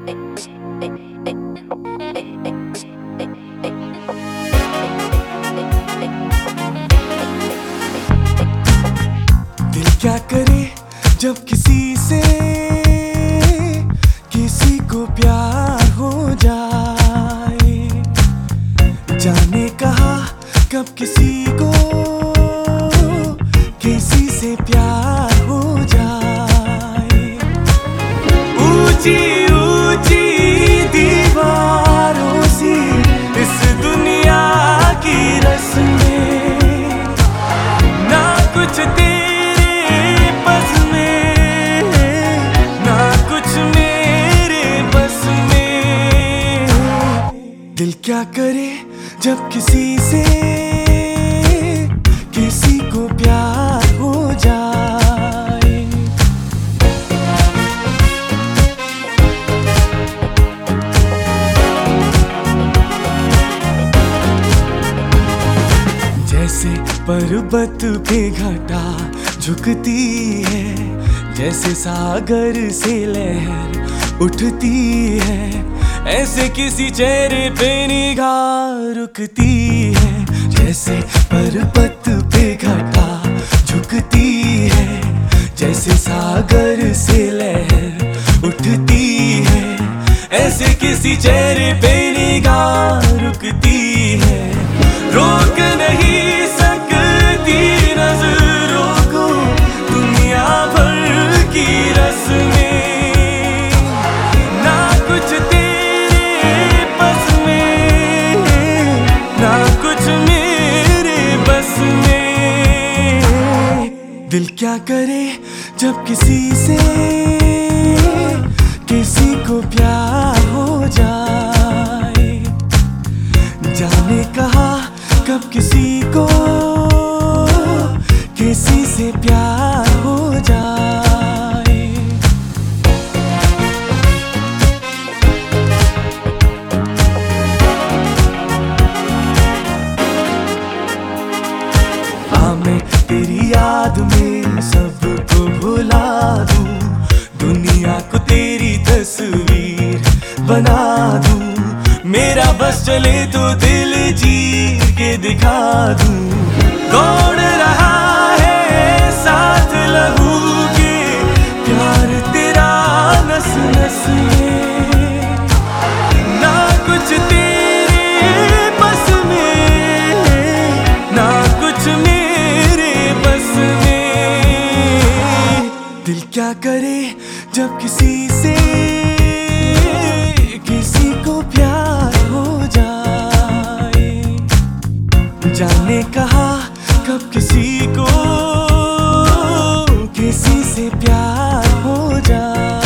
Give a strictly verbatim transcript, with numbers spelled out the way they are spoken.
दिल क्या करे जब किसी से किसी को प्यार हो जाए, जाने कहा कब किसी को किसी से प्यार हो जाए। ऊंची ऊंची दीवारों सी इस दुनिया की रस्में, ना कुछ तेरे बस में, ना कुछ मेरे बस में। दिल क्या करे जब किसी से किसी को प्यार हो जाए। जैसे पर्वत पे घटा झुकती है, जैसे सागर से लहर उठती है, ऐसे किसी चेहरे पे निगाह रुकती है। जैसे पर्वत पे घटा झुकती है, जैसे सागर से लहर उठती है, ऐसे किसी चेहरे पे निगाह रुकती है। रोक नहीं सकती नजरों को दुनिया भर की रस्में, ना कुछ तेरे बस में, ना कुछ मेरे बस में। दिल क्या करे जब किसी से किसी को प्यार हो जाए, जाने कहा कब किसी को किसी से प्यार हो जाए। हाँ मैं तेरी याद में सबको भुला दूं, दुनिया को तेरी तस्वीर बना दूं। मेरा बस चले तो दिल जी के दिखा दूं। दौड़ रहा है साथ लहू के प्यार तेरा नस नस में, ना कुछ तेरे बस में, ना कुछ मेरे बस में। दिल क्या करे जब किसी से किसी को प्यार हो जाए, जाने कहा कब किसी को किसी से प्यार हो जाए।